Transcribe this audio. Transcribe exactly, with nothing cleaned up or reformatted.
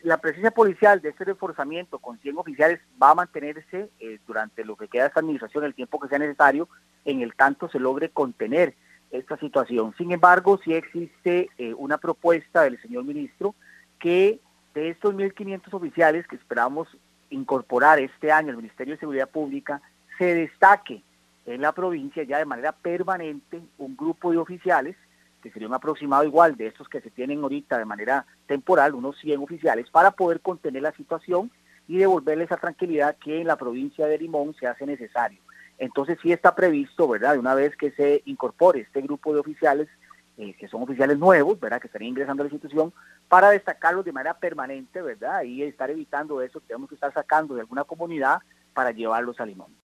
la presencia policial de este reforzamiento con cien oficiales va a mantenerse eh, durante lo que queda de esta administración, el tiempo que sea necesario, en el tanto se logre contener esta situación. Sin embargo, sí existe eh, una propuesta del señor ministro que de estos mil quinientos oficiales que esperamos incorporar este año al Ministerio de Seguridad Pública, se destaque en la provincia ya de manera permanente un grupo de oficiales, que sería un aproximado igual de estos que se tienen ahorita de manera temporal, unos cien oficiales, para poder contener la situación y devolverle esa tranquilidad que en la provincia de Limón se hace necesario. Entonces sí está previsto, ¿verdad?, de una vez que se incorpore este grupo de oficiales, eh, que son oficiales nuevos, ¿verdad?, que estarían ingresando a la institución, para destacarlos de manera permanente, ¿verdad?, y estar evitando eso, tenemos que estar sacando de alguna comunidad para llevarlos a Limón.